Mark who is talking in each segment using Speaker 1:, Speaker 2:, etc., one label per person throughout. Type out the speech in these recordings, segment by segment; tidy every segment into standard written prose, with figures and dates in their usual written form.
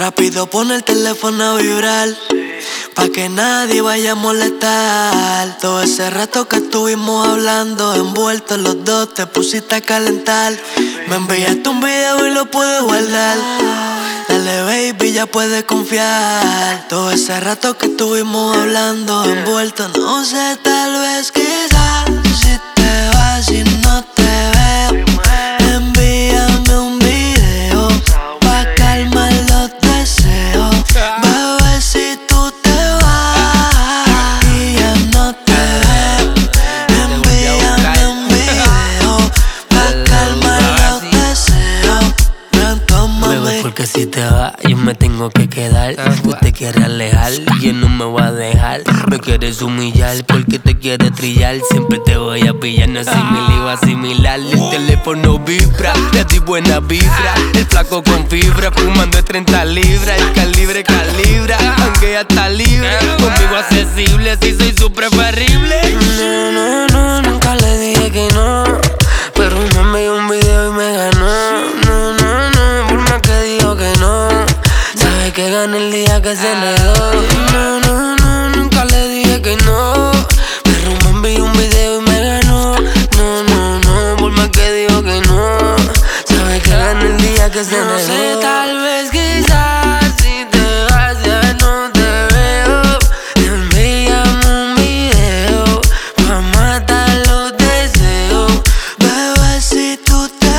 Speaker 1: Rápido pone el teléfono a vibrar, pa' que nadie vaya a molestar. Todo ese rato que estuvimos hablando, envueltos los dos, te pusiste a calentar. Me enviaste un video y lo pude guardar. Dale baby, ya puedes confiar. Todo ese rato que estuvimos hablando, envueltos, no sé, tal vez quizás. Si te vas y no te veo, envíame un video pa' calmar los deseos. Bebé, si tú te vas y ya no te veo, envíame un video pa' calmar los deseos.
Speaker 2: Bebé, porque si te vas yo me tengo que quedar. Tú te quieres alejar y yo no me voy a dejar. Me quieres humillar porque te quieres trillar. Siempre te voy a pillar, no asimilar o asimilar. El teléfono vibra, le doy buena vibra. El flaco con fibra, fumando de 30 libras. El calibre calibra, aunque ya está libre. Conmigo accesible, si soy su preferible.
Speaker 3: No, no, no, nunca le dije que no, pero me envió un video y me ganó. No, no, no, por más que dijo que no, sabe que gana el día que se negó. No, no, no, nunca le dije que no, pero me envió un video y me ganó. No, no, no, por más que dijo que no, sabe que gana el día que se negó. No sé, tal vez quizás si te vas ya no te veo. Envíame un video pa' matar los deseos.
Speaker 1: Bebé, si tú te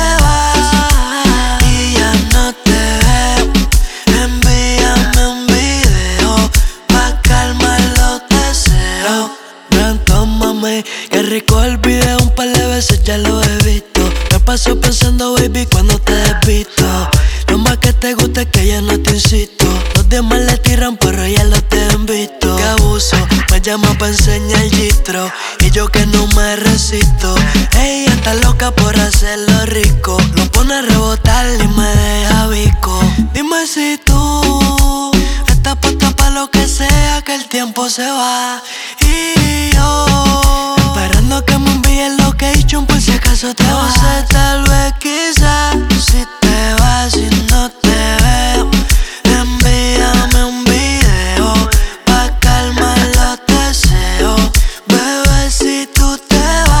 Speaker 1: vas y ya no te veo, envíame un video pa' calmar los deseos. Ven, tómame, qué rico el video, un par de veces ya lo he visto. Me paso pensando, baby, cuando te desvisto. Lo más que te gusta es que ya no te insisto. Los demás le tiran, pero ya lo te han visto. Qué abuso, me llama pa' enseñar el gistro y yo que no me resisto. Ella está loca por hacerlo rico, lo pone a rebotar y me deja bico. Dime si tú estás puesta pa' lo que sea, que el tiempo se va. Y yo esperando que me envíe el location por si acaso te vas. No sé, tal vez quizás si te vas y no te veo, envíame un video pa' calmar los deseos. Bebé, si tú te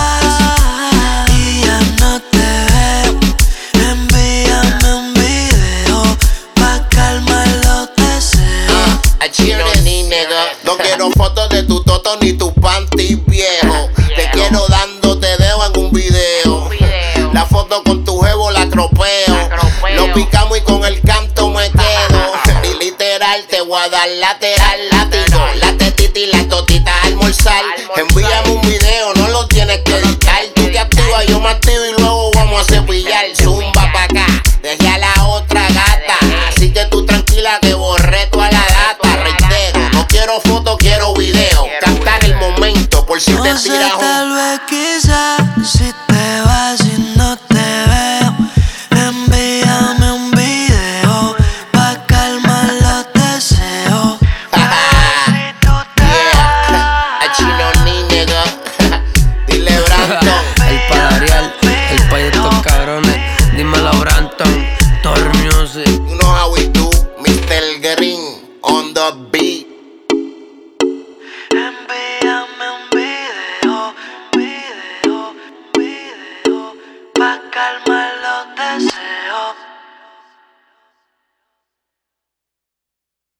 Speaker 1: vas y ya no te veo, envíame un video pa' calmar los deseos.
Speaker 4: No quiero fotos de tu toto ni tu panty viejo. Te quiero dando, te dejo en un video. La foto con tu jevo la tropeo. Lo picamos y con el canto me quedo. Y literal te voy a dar lateral, látigo. La tetita y la totita a almorzar. Envíame un video, no lo tienes que editar. Tú te activas, yo me activo y luego vamos a cepillar. Zumba pa' acá, dejé a la otra gata. Así que tú tranquila que borré toda la data. Reitero, no quiero foto, quiero video. Captar el momento por si te
Speaker 1: No sé,
Speaker 4: tiras un...
Speaker 1: tal vez quizás si te vas y no te veo, envíame un video pa' calmar los deseos. Si tú te
Speaker 4: A chino ni nigga. Dile Branton.
Speaker 3: El Padarial, el país de estos cabrones. Dímelo Branton, Thor Music.
Speaker 4: You know how we do, Mr. Green on the beat.